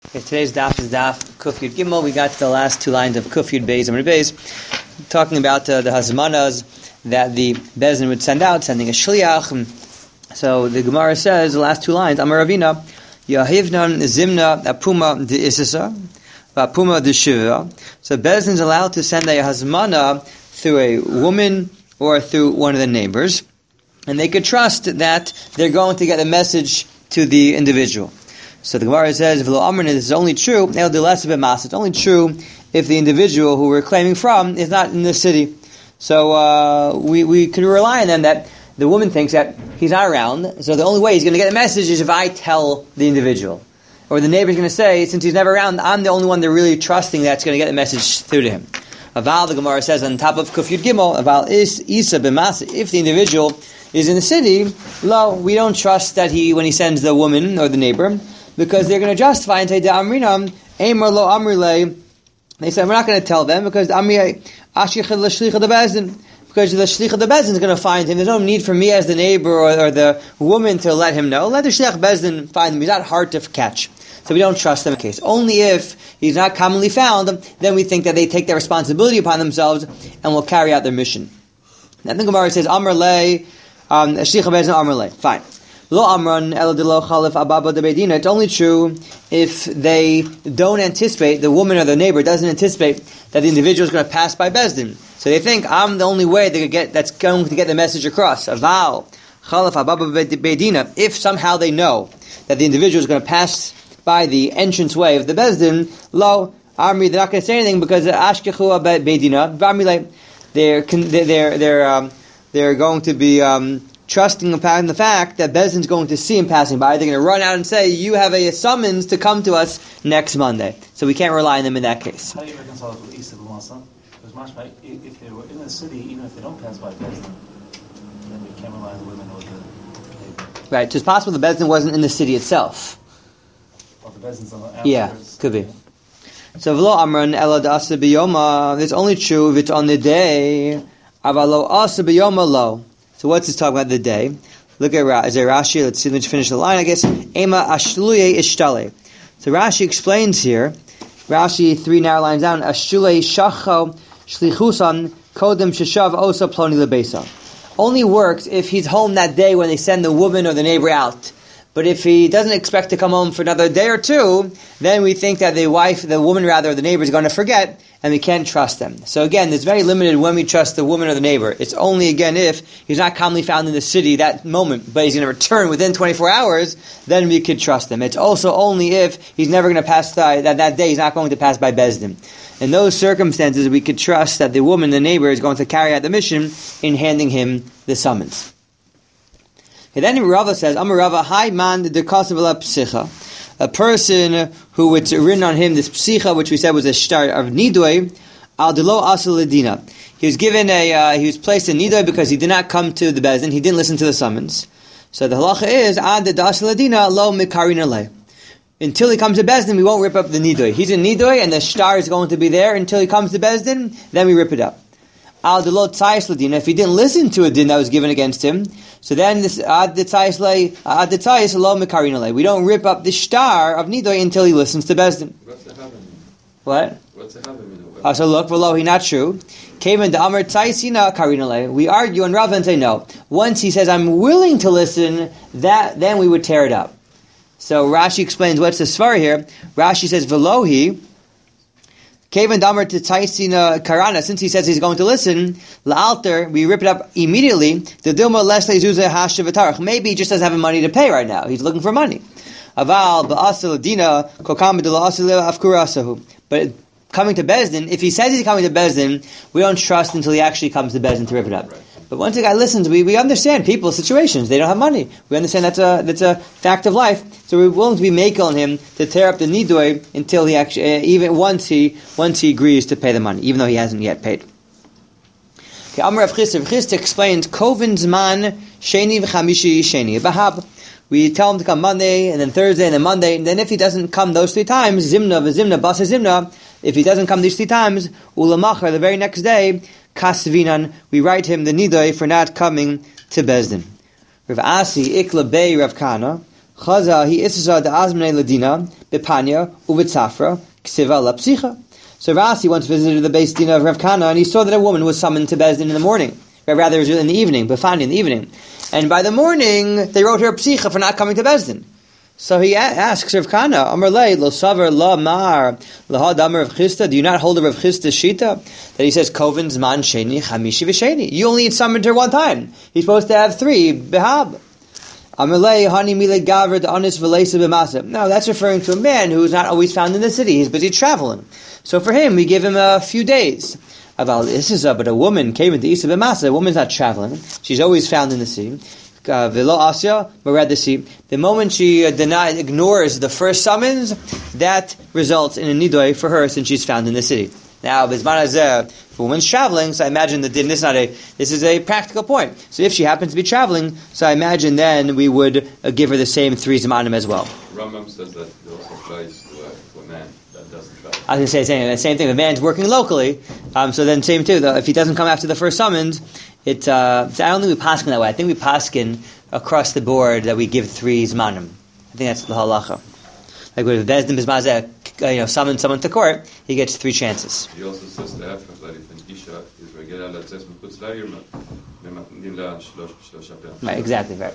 Okay, today's daf is daf Kuf Yud Gimel. We got to the last two lines of Kuf Yud Beis Amud Beis, talking about the hazmanas that the Bezdin would send out, sending a shliach. So the Gemara says, the last two lines, Amar Ravina, Yahivnan Zimna Apuma de Isisa, Apuma de Shiva. So Bezdin is allowed to send a hazmana through a woman or through one of the neighbors, and they could trust that they're going to get a message to the individual. So the Gemara says, this is only true, it's only true if the individual who we're claiming from is not in the city. So we could rely on them that the woman thinks that he's not around, so the only way he's going to get a message is if I tell the individual. Or the neighbor's going to say, since he's never around, I'm the only one they're really trusting that's going to get the message through to him. Aval, the Gemara says on top of Kuf Yud Gimel, Aval is Isa b'masa, if the individual is in the city, lo, we don't trust that when he sends the woman or the neighbor, because they're going to justify and say, Amrinam, Amar lo Amrile. They said, we're not going to tell them because Amri Ashich l'shlicha de Bezdin. Because the shlicha de Bezdin is going to find him. There's no need for me as the neighbor or the woman to let him know. Let the shliach Bezdin find him. He's not hard to catch. So we don't trust them in case. Only if he's not commonly found, then we think that they take their responsibility upon themselves and will carry out their mission. Then the Gemara says, Amar le, shlicha Bezdin Amar le. Fine. Lo amran el de lo chalif ababa de bedina. It's only true if they don't anticipate, the woman or the neighbor doesn't anticipate that the individual is going to pass by Bezdin. So they think I'm the only way that's going to get the message across. Aval chalif ababa bedina. If somehow they know that the individual is going to pass by the entrance way of the Bezdin, lo amri, they're not going to say anything because ashkechu bedina. They're going to be trusting upon the fact that Bezdin's going to see him passing by. They're going to run out and say, you have a summons to come to us next Monday. So we can't rely on them in that case. How do you reconcile it with Isa b'masa? Because if they were in the city, even if they don't pass by Bezdin, then we can't rely on the women or the neighbor. Right, so it's possible the Bezdin wasn't in the city itself. Or the Bezdin's on the outskirts. Yeah, could be. So v'lo amran ela da'asa b'yoma, it's only true if it's on the day, avalo asa b'yoma lo. So what's this talking about the day? Look at Rashi. Let's finish the line, I guess. Ema ashluye ishtale. So Rashi explains here. Rashi 3 narrow lines down. Ashluye shacho shlichusan kodem sheshav osa ploni lebesa. Only works if he's home that day when they send the woman or the neighbor out. But if he doesn't expect to come home for another day or two, then we think that the woman or the neighbor is going to forget, and we can't trust them. So again, it's very limited when we trust the woman or the neighbor. It's only, again, if he's not commonly found in the city that moment, but he's going to return within 24 hours, then we could trust them. It's also only if he's never going to pass by, that day he's not going to pass by Bezdin. In those circumstances, we could trust that the woman, the neighbor, is going to carry out the mission in handing him the summons. Okay, then Rava says, Amar Rava, Hai man de kasavela psicha. A person who it's written on him this psicha, which we said was a shtar of nidoi, al delo asal ledina. He was given he was placed in nidoi because he did not come to the Bezdin, he didn't listen to the summons. So the halacha is, ad de asal ledina lo mikarin le. Until he comes to Bezdin, we won't rip up the nidoi. He's in nidoi, and the shtar is going to be there until he comes to Bezdin, then we rip it up. Al delo tzayis ledina. If he didn't listen to a din that was given against him, so then this ad de tzayis lo mikarin le. We don't rip up the shtar of nidoi until he listens to Bezdin. What's the havim? What? What's the havim? So look, below he not true. Came in the Amar Tzaisina Karinale. We argue and Rav and say no. Once he says I'm willing to listen, then we would tear it up. So Rashi explains what's the svar here. Rashi says Velohi. Kavan Damar to Taisina Karana, since he says he's going to listen, La'alter, we rip it up immediately. The Dilma Leslie Zuza Hashavitarach. Maybe he just doesn't have money to pay right now. He's looking for money. Aval Ba'asal Dina Kokam Afkurasahu. But coming to Bezdin, if he says he's coming to Bezdin, we don't trust until he actually comes to Bezdin to rip it up. Right. But once the guy listens, we understand people's situations. They don't have money. We understand that's a fact of life. So we're willing to be makel on him to tear up the nidoi until he actually, even once he agrees to pay the money, even though he hasn't yet paid. Okay, Amar Rav Chisda explains Kovin Zman Sheni v'Chamishi Sheni Bahab. We tell him to come Monday, and then Thursday, and then Monday, and then if he doesn't come those 3 times, Zimna v'Zimna Basa Zimna. If he doesn't come these 3 times, Ulamachar, the very next day, Kasvinan, we write him the nidoi for not coming to Bezdin. Rav Asi Ikla Bei Rav Kana Chaza he isza the azmnei ladina bepanya uvitzafra ksiva la psicha. So Rasi once visited the Beis Din of Rav Kana, and he saw that a woman was summoned to Beis Din in the morning, or rather it was in the evening, befani in the evening. And by the morning, they wrote her a psicha for not coming to Beis Din. So he asks Rav Kana, Amar lei, lo savar la mar, lahad amar Rav Chisda, do you not hold a Rav Chisda shita? That he says, Kovin zman sheni, chamishi v'sheni. You only summoned her one time. He's supposed to have 3, behab. Amar lei, hani mile gavra anis v'leisa b'masa. No, that's referring to a man who is not always found in the city. He's busy traveling. So for him, we give him a few days. But a woman came into Isa b'masa. A woman's not traveling. She's always found in the city. Velo asya, the moment she ignores the first summons, that results in a nidoy for her since she's found in the city. Now, if a woman's traveling, so I imagine that this is a practical point. So if she happens to be traveling, so I imagine then we would give her the same 3 zmanim as well. Rambam says that it also applies to a man that doesn't travel. I was going to say the same thing. The man's working locally, so then same too. If he doesn't come after the first summons, I don't think we paskin that way. I think we paskin across the board that we give 3 zmanim. I think that's the halacha. Like when Beis Din Bismazeh, summons someone to court, he gets 3 chances. He also says the Efrach that if an Isha is regela latzes mechutz la'ir, mematinim la shlosha p'yam. Right, exactly, right.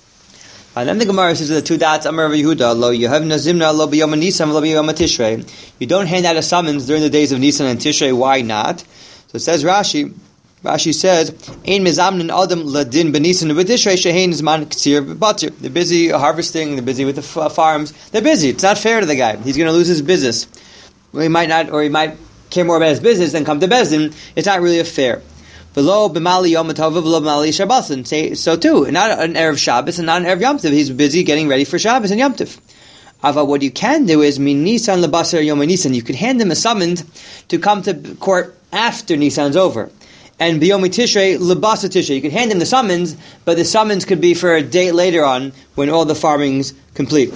And then the Gemara says the 2 dots, Amar Rav Yehuda, lo yehavna zimna lo b'yom Nisan lo b'yom Tishrei. You don't hand out a summons during the days of Nisan and Tishrei. Why not? So it says Rashi says, Ein mezamnin adam ladin b'nisan u'b'tishrei shehein zman k'tzir b'batir. They're busy harvesting, they're busy with the farms, they're busy. It's not fair to the guy. He's going to lose his business. Well, he might not, or he might care more about his business than come to Beis Din. It's not really fair. V'lo b'mali yom tov v'lo b'mali Shabbosin. So too, not an Erev Shabbos and not an Erev Yom Tov. He's busy getting ready for Shabbos and Yom Tov. Ava, what you can do is min Nisan lebasar yom Nisan. You could hand him a summons to come to court after Nisan's over. And B'yom Tishrei, Lebasa Tishrei. You could hand him the summons, but the summons could be for a date later on when all the farming's complete.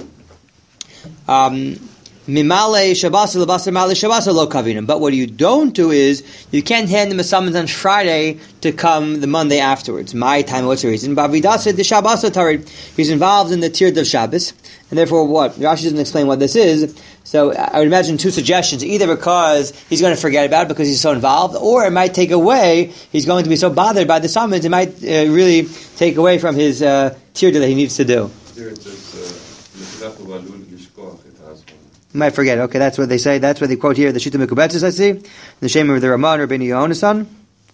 Mimale Shabbos, Lebasa Male Shabbos, Lo Kavinam. But what you don't do is, you can't hand him a summons on Friday to come the Monday afterwards. My time, what's the reason? Bavidasa the Shabbos Tarid. He's involved in the Tird of Shabbos. And therefore what? Rashi doesn't explain what this is. So I would imagine 2 suggestions. Either because he's going to forget about it because he's so involved, or it might take away, he's going to be so bothered by the summons, it might really take away from his tirda that he needs to do. You might forget. Okay, that's what they say. That's what they quote here. The Shita Mekubetzis, I see. The Shem of the Ramon, Rabbeinu Yonasan.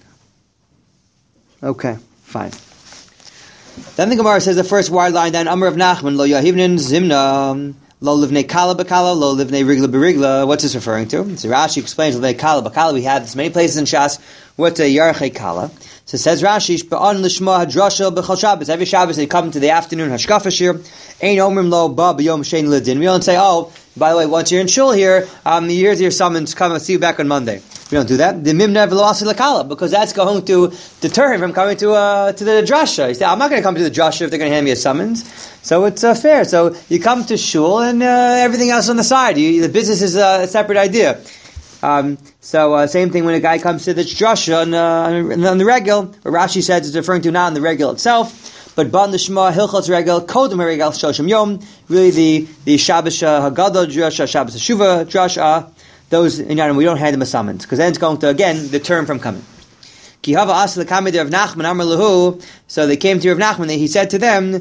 Okay, fine. Then the Gemara says the first wide line down, Amar of Nachman, Lo Yahivnin Zimna, Lo Livnei Kala B'Kala, Lo Livnei Rigla B'Rigla. What's this referring to? So Rashi explains Livnei Kala B'Kala. We have this many places in Shas. What's a Yarchei Kala? So it says Rashi, B'on Lishma Hadrasha B'Chol Shabbos. Every Shabbos they come to the afternoon Hashkafa Shir. Ein Omrim Lo Ba B'Yom Shein L'Din. We don't say, oh, by the way, once you're in shul here, here's your summons, come and see you back on Monday. We don't do that. The Mimna V'Lo Lakala, because that's going to deter him from coming to the drasha. He said, I'm not going to come to the drasha if they're going to hand me a summons. So it's fair. So you come to shul and everything else on the side. The business is a separate idea. So same thing when a guy comes to the drasha on the regel, what Rashi says is referring to not on the regel itself, but ban l'shma hilchos regel kodem regel shoshim yom. Really the Shabbos Hagadol drasha, Shabbos Shuva drasha. Those we don't hand them a summons because then it's going to again deter him from coming. So they came to Rav Nachman. He said to them,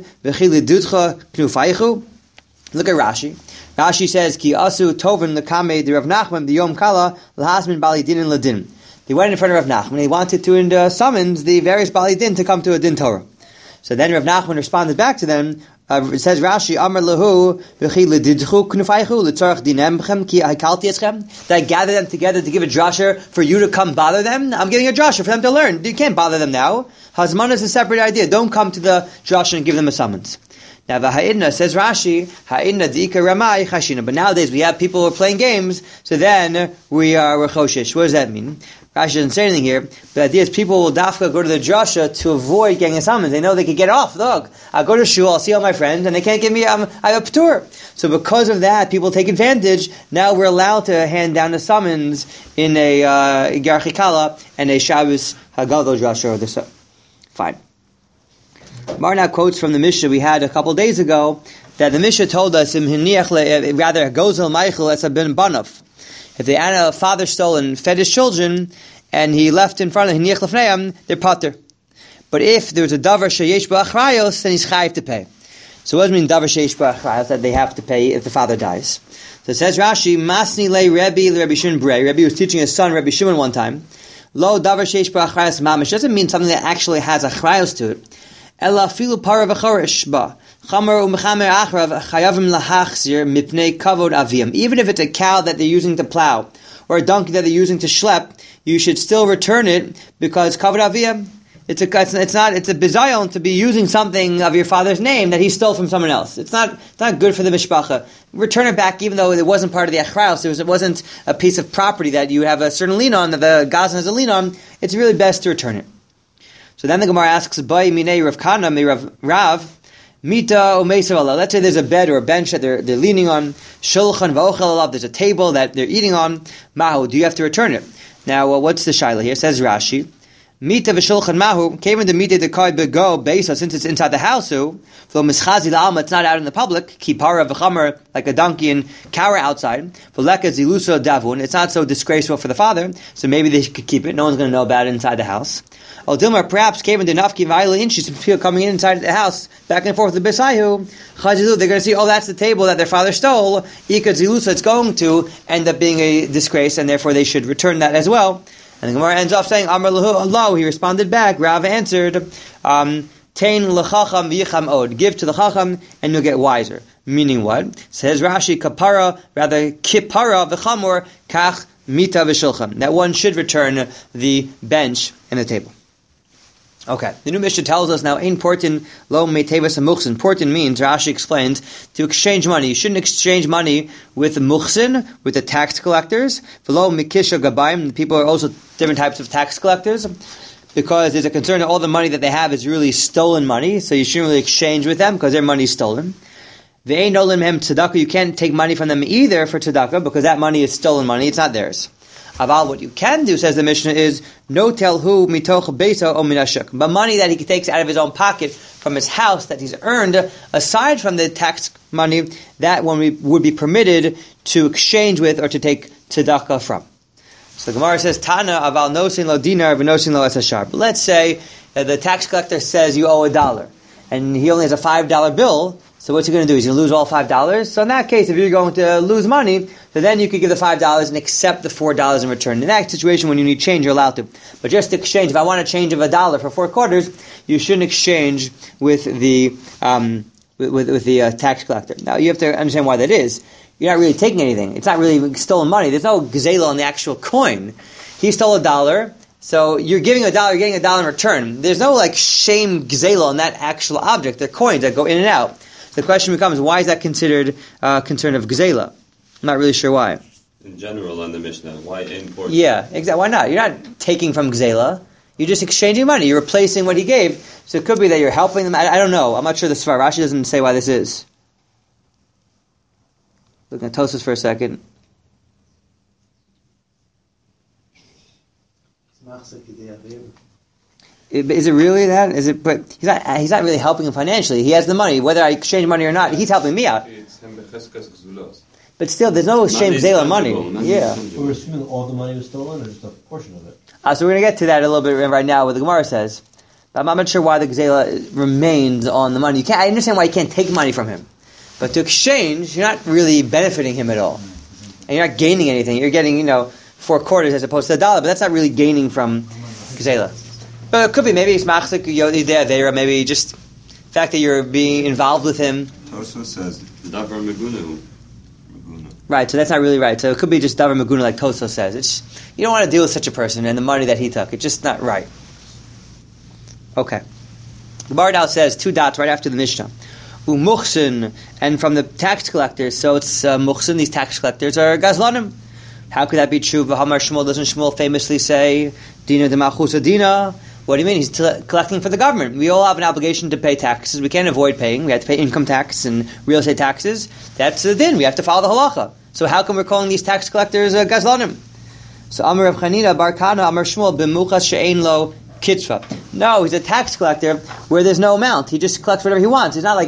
look at Rashi. Rashi says, Ki asu toven lekame de Rav Nachman the Yom Kala lahasmin bali din and ladin. They went in front of Rav Nachman. They wanted to summons the various bali din to come to a din Torah. So then Rav Nachman responded back to them. It says Rashi, Amar lahu v'chi ledidchu knufaychu l'tzarach dinemchem ki haikalti eschem. Did I gather them together to give a drasher for you to come bother them? I'm giving a drasher for them to learn. You can't bother them now. Hazman is a separate idea. Don't come to the drasher and give them a summons. Now the ha'idna says Rashi, ha'idna di'ika ramai chashina. But nowadays we have people who are playing games, so then we're choshish. What does that mean? Rashi doesn't say anything here. The idea is people will dafka go to the drasha to avoid getting a summons. They know they can get off. Look, I'll go to shul, I'll see all my friends, and they can't give me, I have a p'tur. So because of that, people take advantage. Now we're allowed to hand down a summons in a Yarchei Kala and a Shabbos Hagadol drasha or the fine. Mar now quotes from the Mishnah we had a couple days ago that the Mishnah told us, rather, Gozel Michael as a ben Banov. If the father stole and fed his children, and he left in front of Hiniach Lefneim, they're pater. But if there's a davar sheyesh ba'achrayos, then he's chayiv to pay. So what does it mean davar sheyesh ba'achrayos, that they have to pay if the father dies? So it says Rashi, Masni le Rabbi Shimon Brei. Rabbi was teaching his son Rabbi Shimon one time. Lo davar sheyesh ba'achrayos mamish doesn't mean something that actually has achrayos to it. Ela filu para v'chorish ba. Chamer u'mechamer achrav chayavim lahachzir mipnei kavod avim. Even if it's a cow that they're using to plow, or a donkey that they're using to schlep, you should still return it because kavod avim. It's a bizayon to be using something of your father's name that he stole from someone else. It's not good for the mishpacha. Return it back, even though it wasn't part of the achrayos. It wasn't a piece of property that you have a certain lien on, that the gazan has a lien on. It's really best to return it. So then the Gemara asks, "Bai minei Rav Kana mi Rav mita u'meisav alav." Let's say there's a bed or a bench that they're leaning on. Shulchan v'ochel alav. There's a table that they're eating on. Mahu, do you have to return it? Now, what's the shaila here? It says Rashi. Mita v'shulchan mahu, came in the mita the kai bego besa, since it's inside the house, though mischazi la'alma, it's not out in the public, kipara v'chamer, like a donkey and cow outside, v'leka ziluso davun, it's not so disgraceful for the father, so maybe they could keep it, no one's going to know about it inside the house. Al Dilmar, perhaps came in the nafki v'ayla inches, people coming inside the house, back and forth, the besayu, chazilu, they're going to see, oh, that's the table that their father stole, ika ziluso, it's going to end up being a disgrace, and therefore they should return that as well. And the Gemara ends off saying, Amar lahu Allah, he responded back, Rav answered, Tein l'chacham v'yicham od, give to the chacham and you'll get wiser. Meaning what? Says Rashi, kapara, rather kipara v'chamor, kach mita v'shulchan. That one should return the bench and the table. Okay, the new Mishnah tells us now, important lo meitevas muchsin. Important means, Rashi explains, to exchange money. You shouldn't exchange money with the muchsin, with the tax collectors. V'lo mikisha gabayim. People are also different types of tax collectors, because there's a concern that all the money that they have is really stolen money, so you shouldn't really exchange with them because their money is stolen. Ve'ein nolim hem tzedakah. You can't take money from them either for tzedakah, because that money is stolen money. It's not theirs. Aval, what you can do, says the Mishnah, is no telhu mitoch beisa o minashuk. But money that he takes out of his own pocket from his house that he's earned, aside from the tax money, that one would be permitted to exchange with or to take tzedakah from. So the Gemara says, Tana aval nosin lo dinar v'nosin lo esashar. But let's say that the tax collector says you owe $1, and he only has a $5 bill. So what's he going to do? He's going to lose all $5? So in that case, if you're going to lose money, so then you could give the $5 and accept the $4 in return. In that situation, when you need change, you're allowed to. But just to exchange, if I want a change of $1 for 4 quarters, you shouldn't exchange with the tax collector. Now you have to understand why that is. You're not really taking anything. It's not really stolen money. There's no gzela on the actual coin. He stole $1. So you're giving $1, you're getting $1 in return. There's no shame gzela on that actual object. They're coins that go in and out. The question becomes, why is that considered concern of gzela? I'm not really sure why. In general, on the Mishnah, why import? Yeah, exactly. Why not? You're not taking from gzela. You're just exchanging money. You're replacing what he gave. So it could be that you're helping them. I don't know. I'm not sure the Svar. Rashi doesn't say why this is. Looking at Tosfos for a second. Is it really that? Is it? But he's not really helping him financially. He has the money. Whether I exchange money or not, he's helping me out. But still, there's no shame gzela money. Yeah. We're assuming all the money was stolen, or just a portion of it. So we're going to get to that a little bit right now. What the Gemara says. I'm not sure why the gzela remains on the money. I understand why you can't take money from him, but to exchange, you're not really benefiting him at all, and you're not gaining anything. You're getting 4 quarters as opposed to $1, but that's not really gaining from gzela. But it could be maybe it's machzik yodi there, maybe just the fact that you're being involved with him. Tosfos says davar meguna. Right, so that's not really right. So it could be just davar meguna, like Tosfos says. You don't want to deal with such a person and the money that he took. It's just not right. Okay. The Gemara now says 2 dots right after the Mishnah. Umuchsin, and from the tax collectors. So it's muchsin. These tax collectors are gazlanim. How could that be true? V'hamar Shmuel, doesn't Shmuel famously say dina de malchusa dina? What do you mean? He's collecting for the government. We all have an obligation to pay taxes. We can't avoid paying. We have to pay income tax and real estate taxes. That's the din. We have to follow the halacha. So how come we're calling these tax collectors gazlanim? So Amar Rav Chanina Bar Kana Amar Shmuel b'muchas she'ein lo kitzva. No, he's a tax collector where there's no amount. He just collects whatever he wants. He's not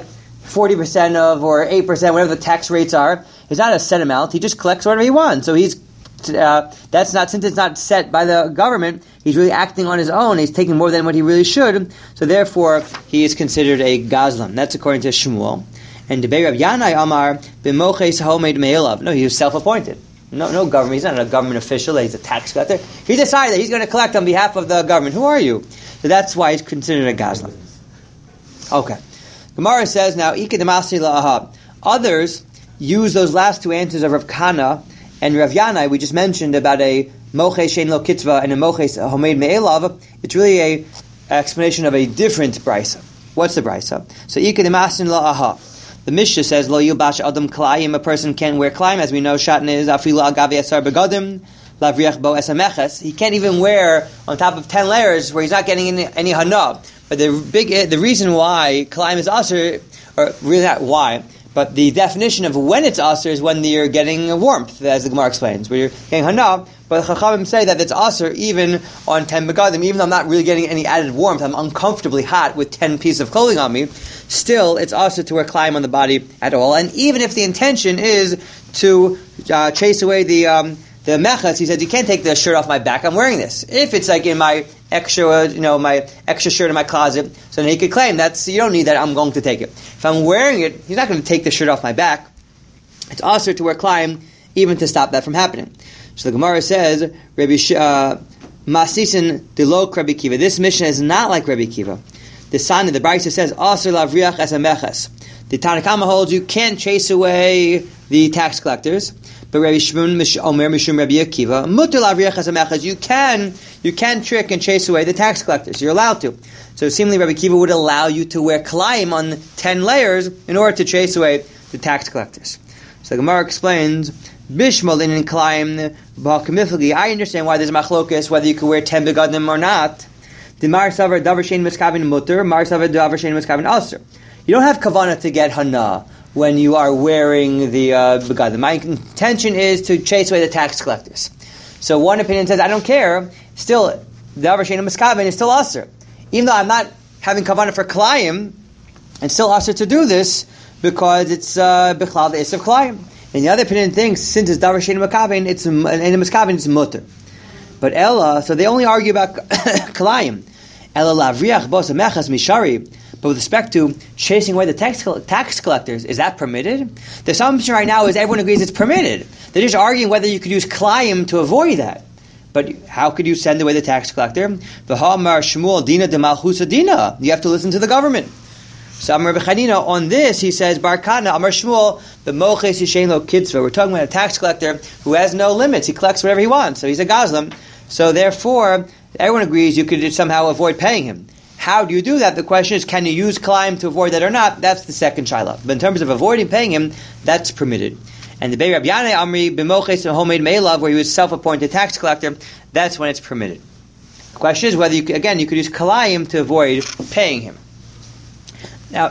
40% of or 8%, whatever the tax rates are. It's not a set amount. He just collects whatever he wants. So he's that's not, since it's not set by the government, he's really acting on his own. He's taking more than what he really should. So therefore, he is considered a gazlan. That's according to Shmuel. And Debei Rav Yanai Amar b'moches homed me'elav. No, he was self-appointed. No government. He's not a government official. He's a tax collector. He decided that he's going to collect on behalf of the government. Who are you? So that's why he's considered a gazlan. Okay. Gemara says now, Ika Damasi la'ahab. Others use those last two answers of Rav Kana and Rav Yanai. We just mentioned about a moches shein lo kitzva and a moches homed me'elav. It's really a explanation of a different brisa. What's the brisa? So Ika Damasi la'ahab. The Mishnah says, Lo yilbash adam klayim, a person can't wear klayim, as we know, shatnez is afilu agavi asar begadim, lavriach bo esameches. He can't even wear on top of 10 layers where he's not getting any hana. But the reason why klayim is asr, or really not why, but the definition of when it's asr is when you're getting warmth, as the Gemara explains, where you're getting hana. But the Chachamim say that it's asr even on 10 begadim, even though I'm not really getting any added warmth, I'm uncomfortably hot with 10 pieces of clothing on me. Still, it's also to wear klayim on the body at all. And even if the intention is to chase away the mechas, he says, you can't take the shirt off my back, I'm wearing this. If it's like in my extra, my extra shirt in my closet, so then he could claim, you don't need that, I'm going to take it. If I'm wearing it, he's not going to take the shirt off my back. It's also to wear klayim, even to stop that from happening. So the Gemara says, Masisin delok Rabbi Kiva. This mission is not like Rabbi Kiva. The sign of the Brisa says, Asr lavriach as a meches. The Tanakama holds you can't chase away the tax collectors. But Rabbi Shimon Omer Mishum Rabbi Akiva, mutar lavriach as a meches. You can trick and chase away the tax collectors. You're allowed to. So seemingly Rabbi Akiva would allow you to wear klayim on 10 layers in order to chase away the tax collectors. So the Gemara explains, Bishmal in klayim b'hakamiflagi. I understand why there's machlokas whether you can wear 10 begadim or not. The Mar Savar Davar Shein Miskavin Mutter, Mar Savar Davar Shein Miskavin Aser. You don't have kavanah to get hana when you are wearing the begadim. My intention is to chase away the tax collectors. So one opinion says, I don't care. Still, Davar Shein Miskavin is still Aser. Even though I'm not having kavanah for klayim, it's still Aser to do this because it's bichlal the is of klayim. And the other opinion thinks, since it's Davar Shein Miskavin, it's mutter. But Ella, so they only argue about klayim. Ella lavriach bos mechas mishari. But with respect to chasing away the tax collectors, is that permitted? The assumption right now is everyone agrees it's permitted. They're just arguing whether you could use klayim to avoid that. But how could you send away the tax collector? V'ha'amar Shmuel dina de malchusa dina. You have to listen to the government. So Amar B'chanina, on this, he says, Barkana, Amar Shmuel, the moches yishein lo kitzva. We're talking about a tax collector who has no limits. He collects whatever he wants. So he's a gazlam. So therefore, everyone agrees you could somehow avoid paying him. How do you do that? The question is, can you use klayim to avoid that or not? That's the second shaila. But in terms of avoiding paying him, that's permitted. And the Bei Rabbi Yanai Amri b'moches and homed me'elav, where he was self-appointed tax collector, that's when it's permitted. The question is whether you could use klayim to avoid paying him. Now,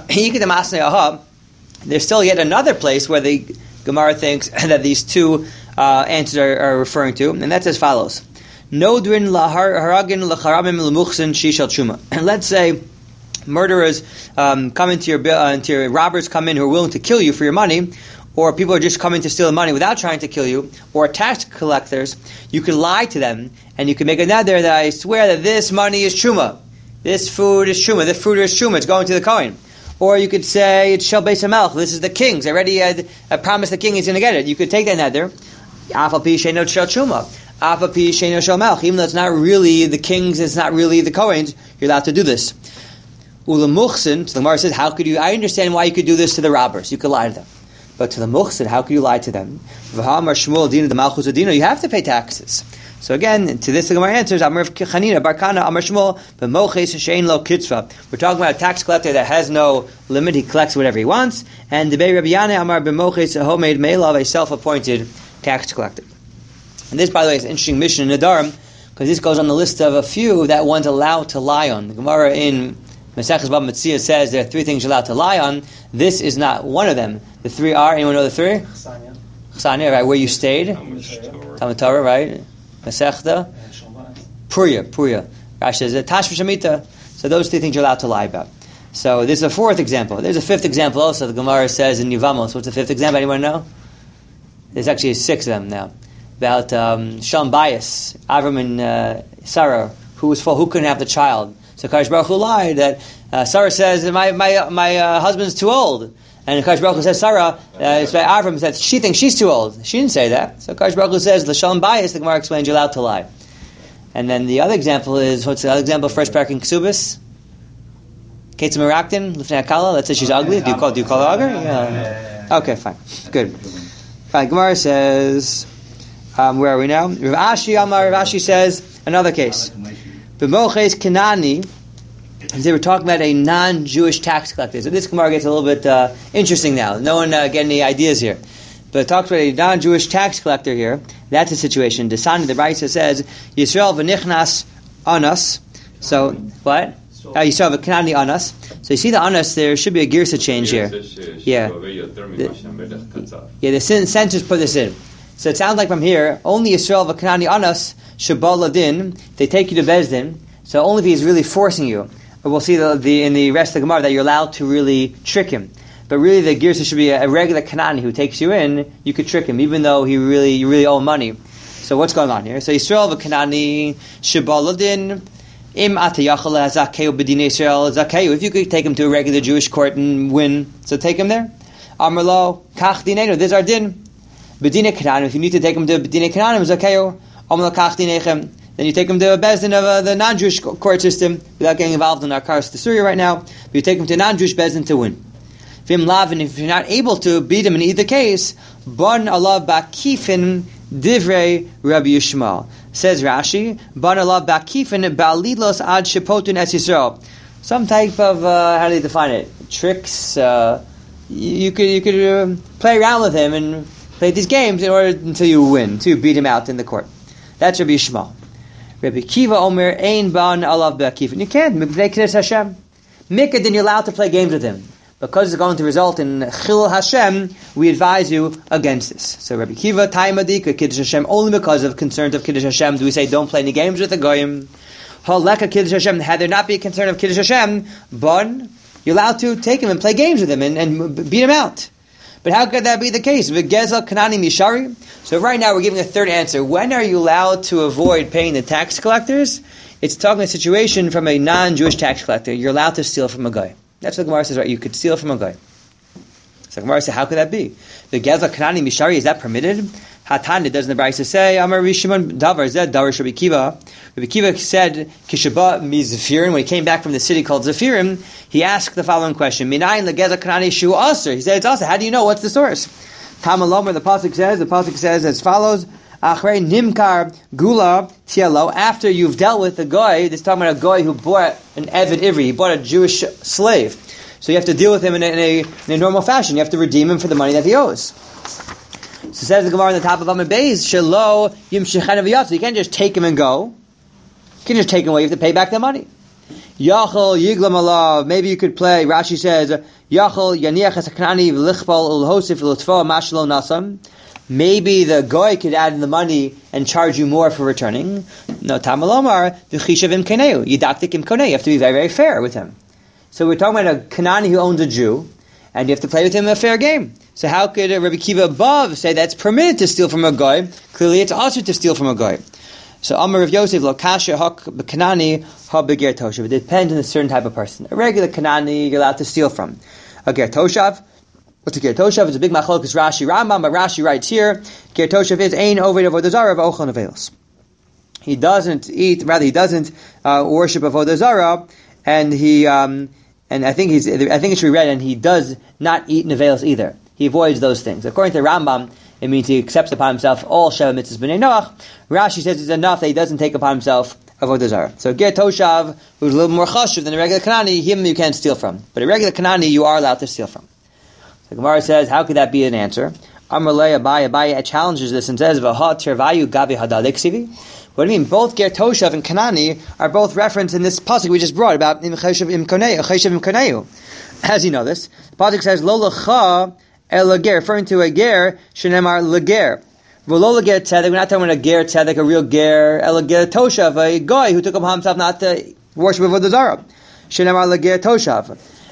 there's still yet another place where the Gemara thinks that these two answers are referring to, and that's as follows. Nodrin laharagin lacharabim lemuchsin shishal truma. Let's say murderers come into your robbers come in who are willing to kill you for your money, or people are just coming to steal the money without trying to kill you, or tax collectors. You can lie to them, and you can make a neder that I swear that this money is truma, this food is truma, this fruit is truma, it's going to the Kohen. Or you could say it's shel beis hamelech, this is the king's. I already promised the king he's going to get it. You could take that neder. Afal pi sheino shel truma. Even though it's not really the king's, it's not really the Kohen's, you're allowed to do this. Ulamuchsin, so the Gemara says, how could you, I understand why you could do this to the robbers. You could lie to them. But to the muchsin, how could you lie to them? V'hamar Shmuel dina de malchus adina, you have to pay taxes. So again, to this the Gemara answers, Amar Chanina, Barkana, Amar Shmuel, b'moches shein lo kitzva. We're talking about a tax collector that has no limit, he collects whatever he wants. And the Bei Rabbi Yanai, Amar b'moches homed me'elav, a self-appointed tax collector. And this, by the way, is an interesting mission in Nadarim, because this goes on the list of a few that one's allowed to lie on. The Gemara in Maseches Bava Metzia says there are 3 things you're allowed to lie on. This is not one of them. The 3 are, anyone know the 3? Chsanya, right, where you stayed. Talmud Torah, right? Masechta. Puria. Rashi says, Tash v'Shamita. So those 3 things you're allowed to lie about. So this is a fourth example. There's a fifth example also. The Gemara says in Yevamos. What's the fifth example? Anyone know? There's actually 6 of them now. About Shalom Bayis, Avram and Sarah, who couldn't have the child. So Kadosh Baruch Hu lied that Sarah says my husband's too old, and Kadosh Baruch Hu says Sarah, Avram says she thinks she's too old. She didn't say that. So Kadosh Baruch Hu says the Shalom Bayis. The Gemara explains you're allowed to lie. And then the other example is, what's the other example? First parak in Ksubis. Ketzim Meraktin, Lifnei Akala. Let's say she's ugly. Do you call her ugly? Yeah. Okay, fine, good. Fine. Gemara says, where are we now? Rav Ashi says another case. B'moches Kanani. They were talking about a non-Jewish tax collector. So this Gemara gets a little bit interesting now. No one get any ideas here. But it talks about a non-Jewish tax collector here. That's the situation. Desani, the Brisa says, Yisrael v'nichnas anas. So, what? Yisrael v'kanani anas. So you see the anas, there should be a girsa change here. Yeah. The sentence put this in. So it sounds like from here, only Yisrael v'kanani anas, shabal ladin, they take you to Bezdin. So only if he's really forcing you. But we'll see in the rest of the Gemara that you're allowed to really trick him. But really, the girsa should be a regular Kanani who takes you in. You could trick him, even though you really owe money. So what's going on here? So Yisrael v'Kanani shebaladin im atayachal zakeu b'dinei Yisrael zakeu. If you could take him to a regular Jewish court and win, so take him there. Amarlo kach dinenu. This is our din. B'dinei Kanani. If you need to take him to b'dinei Kanani, zakeu. Amarlo kach dinechem. Then you take him to a bezdin of the non-Jewish court system without getting involved in our cars to Syria right now. But you take him to a non-Jewish bezdin to win. Vim lavin, if you're not able to beat him in either case, ban alav bakifin divrei Rabbi Yishmael. Says Rashi, ban alav bakifin ba'alilos ad shepotun es Yisrael. Some type of how do you define it? Tricks. You could play around with him and play these games in order until you win, until you beat him out in the court. That's Rabbi Yishmael. Rabbi Kiva Omer ein ban alav bakifin. You can't. Mikdei Kiddush Hashem. Mikad, then you're allowed to play games with him. Because it's going to result in Chil Hashem, we advise you against this. So Rabbi Kiva, Taimadika, Kiddush Hashem, only because of concerns of Kiddush Hashem do we say don't play any games with the Goyim. Haleka Kiddush Hashem, had there not be a concern of Kiddush Hashem, but you're allowed to take him and play games with him and beat him out. But how could that be the case? V'gezel Kanani Mishari. So right now we're giving a third answer. When are you allowed to avoid paying the tax collectors? It's talking a situation from a non-Jewish tax collector. You're allowed to steal from a guy. That's what the Gemara says, right? You could steal from a guy. So the Gemara says, how could that be? The Gezla Kanani Mishari, is that permitted? Hatani, doesn't the Brisa say, Amar Rishimon Davar, Zed Davar Rabbi Kiva. Rabbi Kiva said, Kishaba mi Zephirim, when he came back from the city called Zephirim, he asked the following question, Minayin the Gezla Kanani Shu Aser. He said, it's Aser. How do you know? What's the source? Tamalomer, the Pasuk says as follows, Achrei Nimkar Gula Tielo, after you've dealt with a guy, this is talking about a guy who bought an Eved Ivri, he bought a Jewish slave. So you have to deal with him in a normal fashion. You have to redeem him for the money that he owes. So says the Gemara on the top of Amud Beis, Shelo Yim Shechen Aviyatzu. You can't just take him and go. You can just take him away. You have to pay back the money. Yachol Yiglam Allah. Maybe you could play. Rashi says, Yachol Yaniach Hasaknani V'lichpal Ulhosif L'tfo Mashlo Nasam. Maybe the goy could add in the money and charge you more for returning. No, Tamalomar, the Chishavim Kaneu, Yidaktikim Konei. You have to be very, very fair with him. So we're talking about a Kanani who owns a Jew, and you have to play with him a fair game. So how could Rabbi Kiva above say that's permitted to steal from a goy? Clearly it's also to steal from a goy. So Amar Rav Yosef, Lo Kasha Hak Kanani Ha Beger Toshav. It depends on a certain type of person. A regular Kanani you're allowed to steal from. A Ger Toshav. What's a Ger Toshav? It's a big machlokas Rashi Rambam, but Rashi writes here, Ger Toshav is Ein Oved Avodah Zarah V'Ochel Nevelos. He doesn't worship Avodah Zarah, and he and I think it should be read, and he does not eat nevelos either. He avoids those things. According to Rambam, it means he accepts upon himself all Sheva Mitzvahs B'nai Noach. Rashi says it's enough that he doesn't take upon himself Avodah Zarah. So Ger Toshav, who's a little more chashuv than a regular Kanani, him you can't steal from. But a regular Kanani you are allowed to steal from. The Gemara says, how could that be an answer? Amrlei Abaye challenges this and says, V'ha tervayu gabi hadalik sivi. What do you mean? Both Ger Toshav and Kanani are both referenced in this pasuk we just brought about im cheshav im koneu. As you know this, the pasuk says lo lecha el lager, referring to a ger shenemar lager. V'lo lager tzedek. We're not talking about a ger tzedek, a real ger. El lager Toshav, a guy who took upon himself not to worship Avodah Zarah. Shenemar lager Toshav.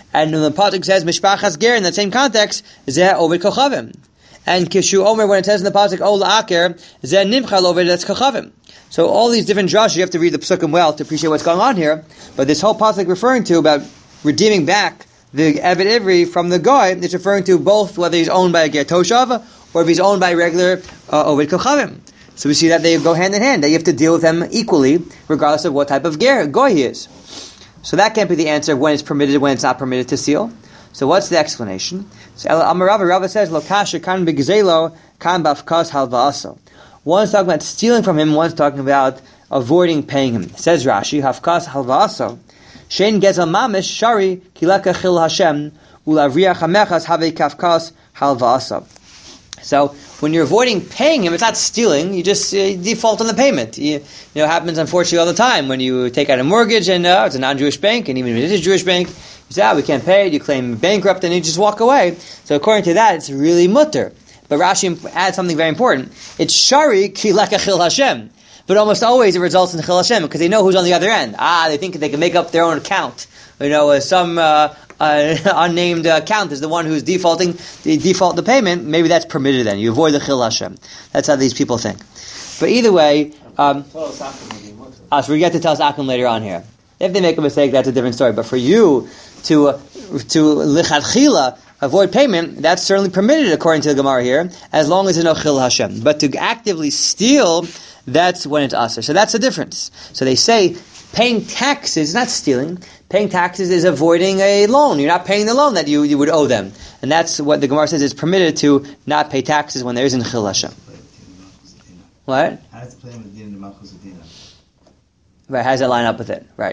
And when the pasuk says mishpachas ger in that same context, zeh oved kochavim. And kishu omer, when it says in the pasuk ol la'aker, zeh nimchal oved, that's kochavim. So all these different drashas, you have to read the psukim well to appreciate what's going on here. But this whole pasuk referring to about redeeming back the Eved Ivri from the guy, it's referring to both whether he's owned by a ger toshav or if he's owned by a regular oved kochavim. So we see that they go hand in hand, that you have to deal with them equally, regardless of what type of guy he is. So that can't be the answer of when it's permitted, when it's not permitted to steal. So what's the explanation? So Rava says, Lo kasha kan b'gzelo, kan b'afkas halva'aso. One's talking about stealing from him, one's talking about avoiding paying him. Says Rashi, hafkas halva'aso, shein gezel mamish shari kileka chil Hashem, ulavriach hamechas have kafkas halva'aso. So when you're avoiding paying him, it's not stealing. You just default on the payment. It happens unfortunately all the time when you take out a mortgage and it's a non-Jewish bank, and even if it is a Jewish bank, you say, we can't pay it. You claim bankrupt, and you just walk away. So according to that, it's really mutter. But Rashi adds something very important. It's shari ki leka chil Hashem. But almost always it results in chil Hashem because they know who's on the other end. They think they can make up their own account. Some unnamed account is the one who's defaulting. They default the payment. Maybe that's permitted then. You avoid the chil Hashem. That's how these people think. But either way, so we get to Talas Akum later on here. If they make a mistake, that's a different story. But for you to lichatchila avoid payment, that's certainly permitted according to the Gemara here, as long as there's no chil Hashem. But to actively steal, that's when it's aser. So that's the difference. So they say paying taxes is not stealing. Paying taxes is avoiding a loan. You're not paying the loan that you would owe them. And that's what the Gemara says is permitted to not pay taxes when there isn't chil Hashem. What? How does it play with the Malchus Adina? Right, how does that line up with it? Right.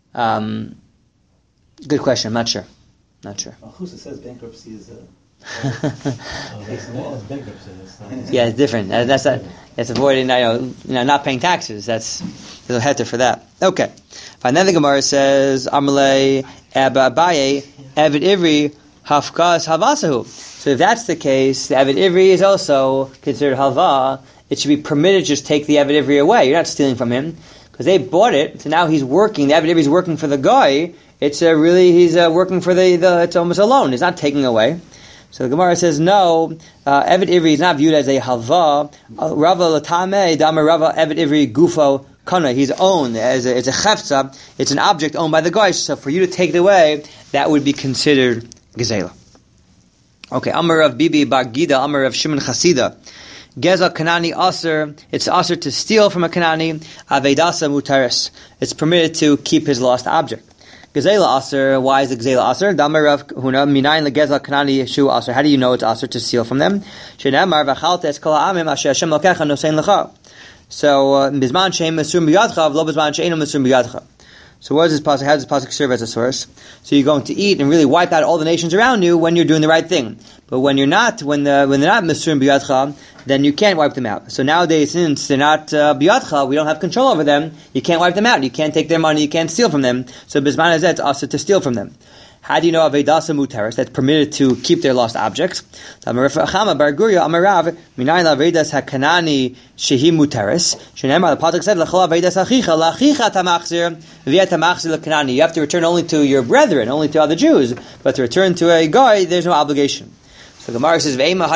Good question. I'm not sure. Malchus says bankruptcy is yeah, it's different. That's not. It's avoiding, not paying taxes. There's a heter for that. Okay. Fine. Then the Gemara says, Amalei Abaye Eved Ivri Hafkas Havasahu. So if that's the case, the Eved Ivri is also considered halva. It should be permitted to just take the Eved Ivri away. You're not stealing from him because they bought it. So now he's working. The Eved Ivri is working for the guy. It's he's working for the. It's almost a loan. He's not taking away. So the Gemara says, no, Eved Ivri is not viewed as a halva. Rava latame, dama Rava Eved Ivri gufo kana. He's owned, it's a chefza, it's an object owned by the guy. So for you to take it away, that would be considered gezela. Okay, Amar Rav Bibi bar Gida, Amar Rav Shimon Chasida. Geza Kanani aser, it's aser to steal from a Kanani, avedasa mutaris. It's permitted to keep his lost object. Gezela aser, why is the gezela aser? Damar Rav Huna minayin legezela kanani shu aser. How do you know it's aser to steal from them? Shenemar v'chalta es kol ha'amim asher Hashem lokecha nosein lecha. So bizman she'em mesur b'yadcha, v'lo bizman she'enu mesur b'yadcha. So what does this pasuk? How does this pasuk serve as a source? So you're going to eat and really wipe out all the nations around you when you're doing the right thing. But when you're not, when they're not mesur b'yadcha, then you can't wipe them out. So nowadays, since they're not biyadcha, we don't have control over them, you can't wipe them out. You can't take their money, you can't steal from them. So bizman hazeh, it's also to steal from them. How do you know avedasa muteris, that's permitted to keep their lost objects? Amar Chama bar Guria Amar Rav minayin lavedas hakanani shehi muteris. Shenemar, the pasuk said lechol avedas achicha lachicha tamachzir v'yet tamachzir lekanani. You have to return only to your brethren, only to other Jews, but to return to a guy, there's no obligation. So the Gemara says,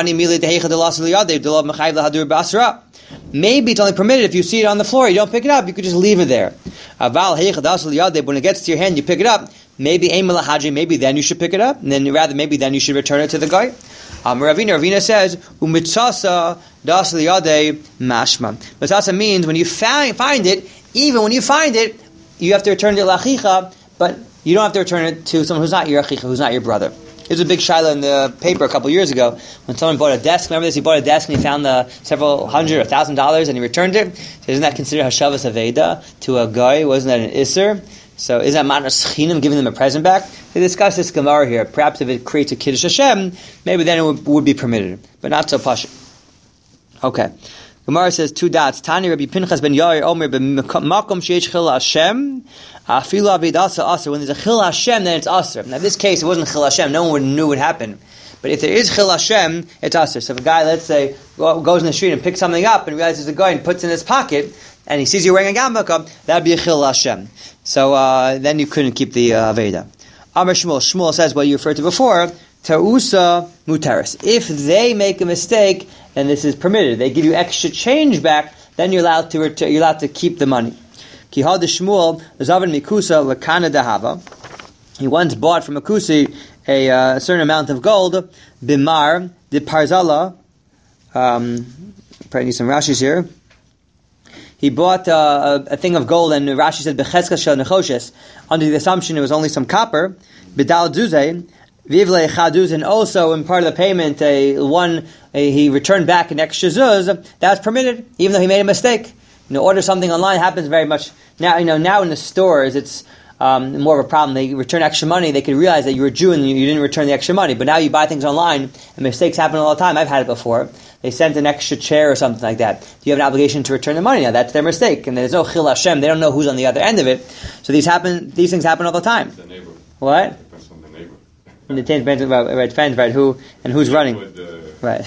maybe it's only permitted if you see it on the floor, you don't pick it up, you could just leave it there. When it gets to your hand, you pick it up. Maybe then you should pick it up, and then maybe then you should return it to the guy. Ravina says, Umitsasa das liyade mashma. Mitsasa means when you find it, even when you find it, you have to return it to lachicha, but you don't have to return it to someone who's not your achicha, who's not your brother. There's a big shaila in the paper a couple of years ago when someone bought a desk. Remember this? He bought a desk and he found several hundred or $1,000 and he returned it. So isn't that considered hashavas aveda to a guy? Wasn't that an isser? So is that matnas chinim, giving them a present back? They discuss this Gemara here. Perhaps if it creates a kiddush Hashem, maybe then it would be permitted, but not so pashut. Okay. Gemara says 2 dots. Tani Rabbi Pinchas ben Yair Omer b'makom sheish chil Hashem afilu avidasa aser. When there's a chil Hashem, then it's aser. Now in this case, it wasn't chil Hashem. No one knew what happened. But if there is chil Hashem, it's aser. So if a guy, let's say, goes in the street and picks something up and realizes the guy and puts it in his pocket, and he sees you wearing a yarmulke, that would be a chil Hashem. So then you couldn't keep the aveda. Amar Shmuel. Shmuel says what you referred to before. Ta'usa mutaris. If they make a mistake, then this is permitted. They give you extra change back, then you're allowed to return, you're allowed to keep the money. Ki had Shmuel zavan mikusa lekana dahava. He once bought from a kusi a certain amount of gold. Bimar de parzala. Probably need some Rashis here. He bought a thing of gold, and Rashi said bechezka shel nechoshes, under the assumption it was only some copper. Bidal duzei. Vivle chaduz, and also in part of the payment, he returned back an extra zuz. That's permitted, even though he made a mistake. Order something online happens very much now. Now in the stores, it's more of a problem. They return extra money. They could realize that you're a Jew and you didn't return the extra money. But now you buy things online, and mistakes happen all the time. I've had it before. They sent an extra chair or something like that. Do you have an obligation to return the money? Now that's their mistake, and there's no chil Hashem. They don't know who's on the other end of it. So these things happen all the time. The neighbor. What? Depends on the neighbor. And it depends about right, who and who's running. Right.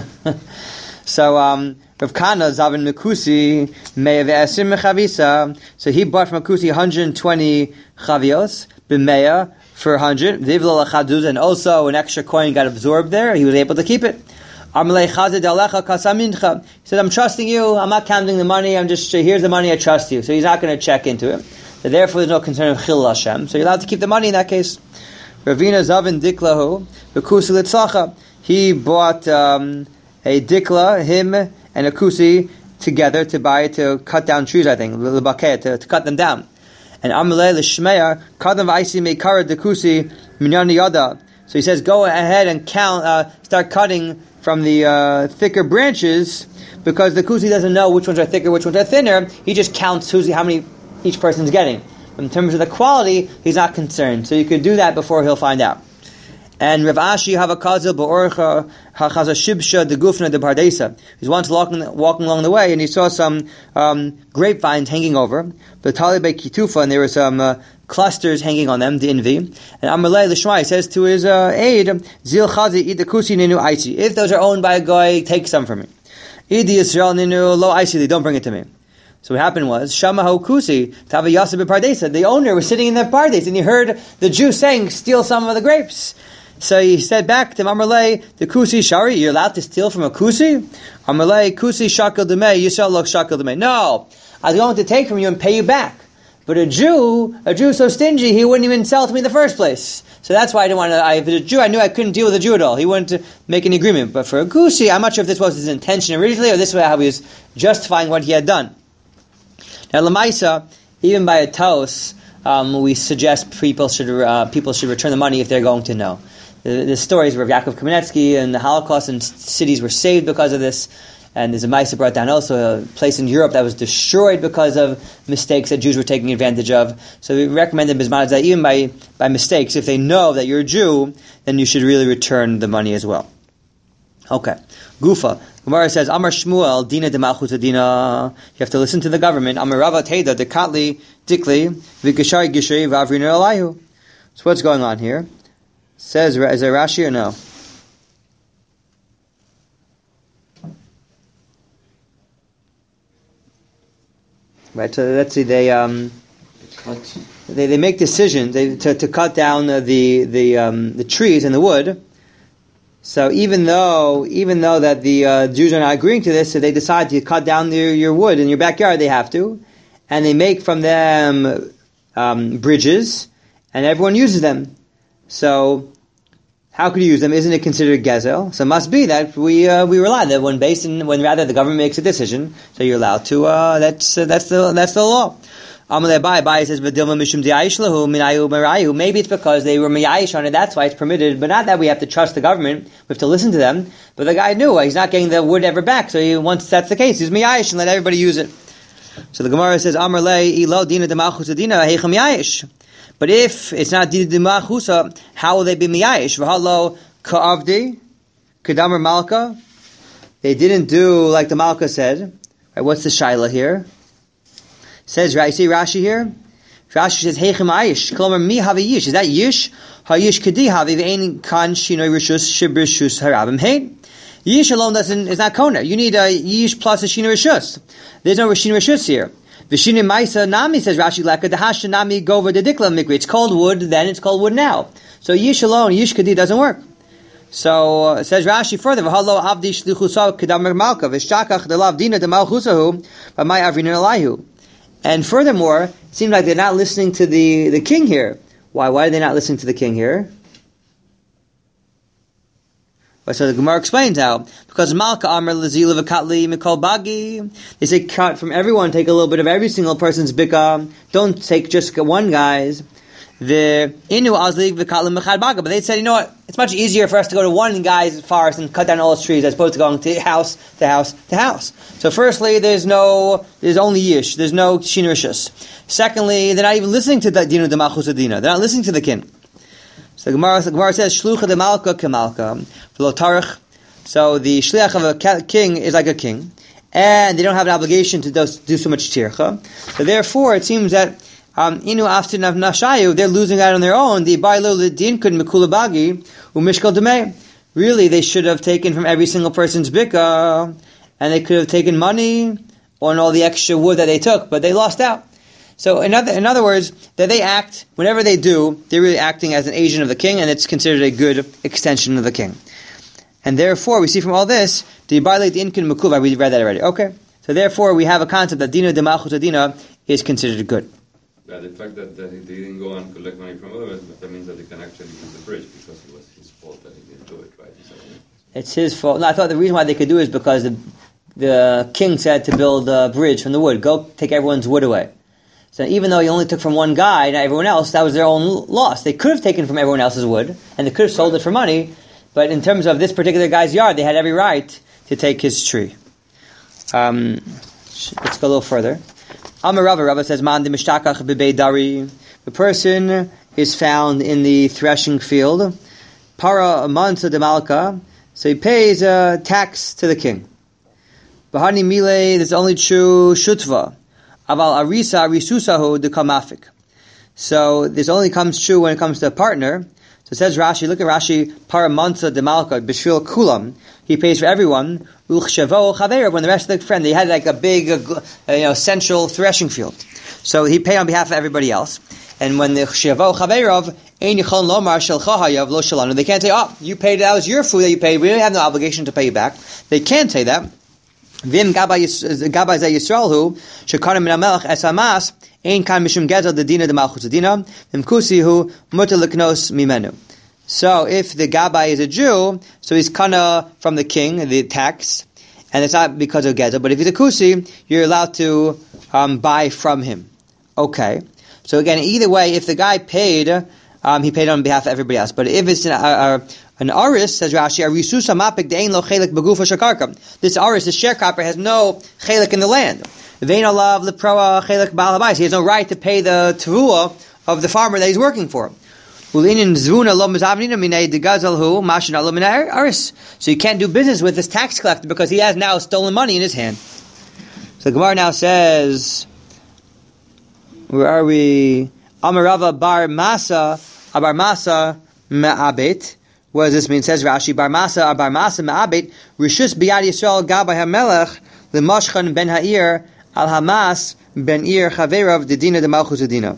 So Rav Kana Zavin Mekusi Meya ve'esim mechavisa. So he bought from Mekusi 120 chavios b'meya for 100. V'ivlo lachaduz, and also an extra coin got absorbed there. He was able to keep it. Amalei chazed alecha kasamincha. He said, "I'm trusting you. I'm not counting the money. I'm just here's the money. I trust you." So he's not going to check into it. So therefore, there's no concern of chil Hashem. So you're allowed to keep the money in that case. Ravina Zavin Diklahu Bekusi Litzacha. He bought a dikla, him and a kusi together to cut down trees. I think to cut them down. And Amalei Lishmeya Kadam Vaisi Meikara Dekusi Minyani Yada. So he says, go ahead and count, start cutting from the thicker branches, because the kusi doesn't know which ones are thicker, which ones are thinner. He just counts how many each person's getting. In terms of the quality, he's not concerned. So you could do that before he'll find out. And Rav Ashi Havakazil Ba'orcha Hachaza Shibsha de Gufna de Bardesa. He was once walking along the way, and he saw some grapevines hanging over. The Talibai Kitufa, and there were some clusters hanging on them, the Invi. And Amalei Lishmai says to his aide, Zil Chazi Ida Kusi Ninu Aisi. If those are owned by a guy, take some from me. Idi Yisrael Ninu Lo Aisi, don't bring it to me. So what happened was, Shamaho Kusi, Tava Yasib Pardesa, the owner was sitting in the Pardes, and he heard the Jew saying, steal some of the grapes. So he said back to Amalei, the Kusi Shari, you're allowed to steal from a Kusi? Amalei, Kusi Shakal Demei, Yisrael Lok Shakal Demei. No, I was going to take from you and pay you back. But a Jew so stingy, he wouldn't even sell to me in the first place. So that's why I didn't want to, if it was a Jew, I knew I couldn't deal with a Jew at all. He wouldn't make an agreement. But for a Kusi, I'm not sure if this was his intention originally, or this was how he was justifying what he had done. Now, Lamaisa, even by a Taos, we suggest people should return the money if they're going to know. The stories of Yaakov Kamenetsky and the Holocaust, and cities were saved because of this. And there's a Maisa brought down also, a place in Europe that was destroyed because of mistakes that Jews were taking advantage of. So we recommend them that even by mistakes, if they know that you're a Jew, then you should really return the money as well. Okay. Gufa. Gemara says, Amar Shmuel, Dina de Malchut Dina. You have to listen to the government. Amar Rava Teda, de Katli, Dikli, Vikashari Gishri, Vavrina Alayhu. So what's going on here? Says, is there Rashi or no? Right, so let's see, they make decisions to cut down the trees and the wood. So even though that the Jews are not agreeing to this, so they decide to cut down your wood in your backyard. They have to, and they make from them bridges, and everyone uses them. So how could you use them? Isn't it considered gezel? So it must be that we rely that when rather the government makes a decision, so you're allowed to. That's the law. Abai says, maybe it's because they were miyayish on it, that's why it's permitted, but not that we have to trust the government, we have to listen to them. But the guy knew he's not getting the wood ever back, so once that's the case, he's miyayish and let everybody use it. So the Gemara says, Amar lei ilo dina de malchus dina heichem miyayish. But if it's not dina de malchusa, how will they be miyayish? V'halo ka'avdi, kadamer malka. They didn't do like the malka said. Right, what's the shaila here? Says, right, see Rashi here? Rashi says, Heichem Ayish. Kolomar mi havi yish. Is that yish? Ha-yish kedi havi ve'ein kan shinoi rishus shibrishus harabim hein. Yish alone is not kona. You need a yish plus a shinoi rishus. There's no shinoi rishus here. V'shini Maisa Nami, says Rashi, Leka Dehasha Nami Gova Dedikla Mikri. It's called wood then, it's called wood now. So Yish alone, Yish Kadi doesn't work. So says Rashi further, V'halo Avdi Shlichusa Kedamar Malka V'shakach Delav Dina Demalchusahu V'may Avrin Elayhu. And furthermore, it seems like they're not listening to the king here. Why? Why are they not listening to the king here? So the Gemara explains how. Because Malka Amr Lazila V'Katli Mikol Bagi. They say cut from everyone, take a little bit of every single person's bika. Don't take just one guy's. The Inu Azlig V'Katli Mechad Baga. But they said, you know what? It's much easier for us to go to one guy's forest and cut down all his trees as opposed to going to house to house to house. So firstly, there's only Yish. There's no Shinrishus. Secondly, they're not even listening to the Dinu de Malchus Adina. They're not listening to the king. So the Gemara says, Shlucha de Malka Kemalka, V'lo Tarich. So the Shliach of a king is like a king, and they don't have an obligation to do so much tircha. So therefore, it seems that Inu Aftin of Nashayu, they're losing out on their own. The Bailo Lidin Kun Mikulabagi, Umishkal Demei. Really, they should have taken from every single person's bika, and they could have taken money on all the extra wood that they took, but they lost out. So in other words, that they act, whenever they do, they're really acting as an agent of the king, and it's considered a good extension of the king. And therefore, we see from all this, we read that already. Okay. So therefore, we have a concept that Dina de Malchus Adina is considered good. Yeah, the fact that they didn't go and collect money from others, that means that they can actually use the bridge, because it was his fault that he didn't do it, right? It's his fault. No, I thought the reason why they could do it is because the king said to build a bridge from the wood. Go take everyone's wood away. So even though he only took from one guy, not everyone else, that was their own loss. They could have taken from everyone else's wood, and they could have sold it for money, but in terms of this particular guy's yard, they had every right to take his tree. Let's go a little further. Amar Rava says, Man de mishtakach b'bei dari. The person is found in the threshing field. Para mansa de malka. So he pays a tax to the king. Bahani mile, that's only true shutva. Aval arisa risusahu de kamafik. So this only comes true when it comes to a partner. So it says Rashi, look at Rashi, paramansa de malka, bishvil kulam. He pays for everyone. Ulchshavo chaver, when the rest of the friend, they had like a big, central threshing field. So he paid on behalf of everybody else. And when the chshavo chaverov, ein yichon lomar shel chahayav lo shalanu, they can't say, you paid, that was your food that you paid, we don't have no obligation to pay you back. They can't say that. Vim gabay Yisrael shekarim min hamelech es hamas ein kan mishum gezel de dina de malchus adina vim kusi hu mutar liknos mimenu. So if the gabay is a Jew, so he's kana from the king, the tax, and it's not because of gezel. But if he's a kusi, you're allowed to buy from him. Okay. So again, either way, if the guy paid, he paid on behalf of everybody else. But if it's an aris, says Rashi, arisusa mapik de'ein lo chelik begufa shakarka. This aris, the sharecropper, has no chelik in the land. Vein alav leproa chelik bal habayis. He has no right to pay the teruah of the farmer that he's working for. Ulinin zvuna lo mizavnina minei degazalhu mashina lo minei aris. So you can't do business with this tax collector because he has now stolen money in his hand. So the Gemara now says, where are we? Amarava bar masa me'abet. What does this mean? It says Rashi, bar masa me'abet, rishus biyad Yisrael gabay hamelech lemashchan ben ha'ir al hamas ben ir chaverav dedina de malchus adina.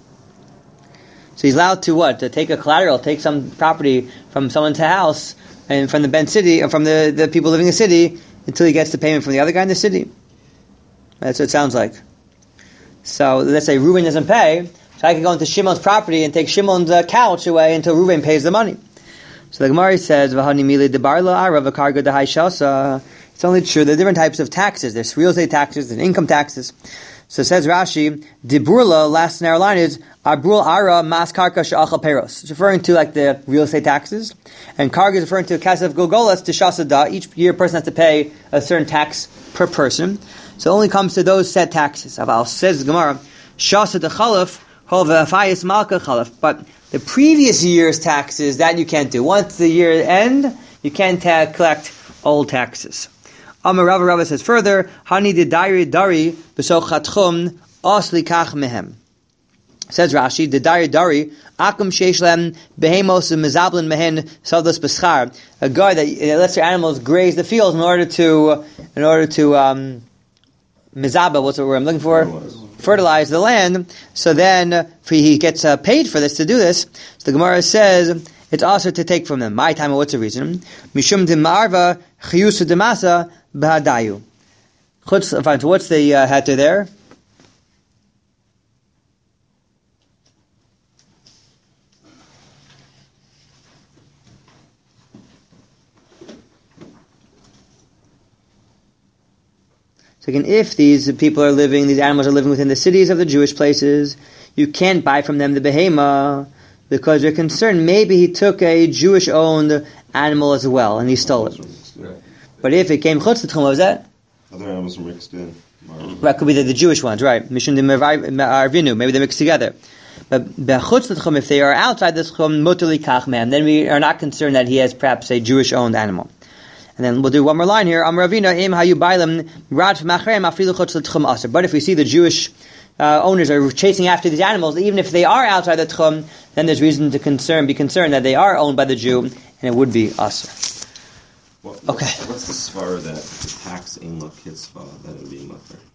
So he's allowed to what? To take a collateral, take some property from someone's house and from the Ben city, or from the people living in the city, until he gets the payment from the other guy in the city. That's what it sounds like. So let's say Reuben doesn't pay, so I can go into Shimon's property and take Shimon's couch away until Reuben pays the money. So the Gemara says, "V'hani mili debarla arav akarga dehai shalsa." It's only true. There are different types of taxes. There's real estate taxes and income taxes. So it says Rashi, Diburla, last narrow line is Abrul Ara Mas Karka Sha'achal Peros. It's referring to like the real estate taxes. And Karga is referring to Kasef Gogolas to Shasada. Each year a person has to pay a certain tax per person. So it only comes to those set taxes. Aval says Gemara, Shasa de Chalaf, Hova Afayis Malka Chalaf. But the previous year's taxes, that you can't do. Once the year end, you can't collect old taxes. Amar Rava says further, Hani de dari b'sochatchum osli kach mehem. Says Rashi, the dari akum sheish lem behemos mezablin mehen savdas b'schar. A guy that lets their animals graze the fields in order to mizaba, what's the word I'm looking for? Fertilize the land. So then he gets paid for this, to do this. So the Gemara says it's also to take from them. My time, what's the reason? Mishum demarva chiyusu demasa b'hadayu. Fine, so what's the heter there? So again, if these animals are living within the cities of the Jewish places, you can't buy from them the behema, because you're concerned maybe he took a Jewish-owned animal as well, and he stole it. But if it came chutz l'tchum, what was that? Other animals are mixed in. Right, could be the Jewish ones, right? Mishum arvinu, maybe they're mixed together. But bechutz l'tchum, if they are outside the tchum, mutar likach mehem, then we are not concerned that he has perhaps a Jewish-owned animal. And then we'll do one more line here. But if we see the Jewish owners are chasing after these animals, even if they are outside the tchum, then there's reason to be concerned that they are owned by the Jew, and it would be aser. What's the svara that the tax in la kitzvah that it would be mutter?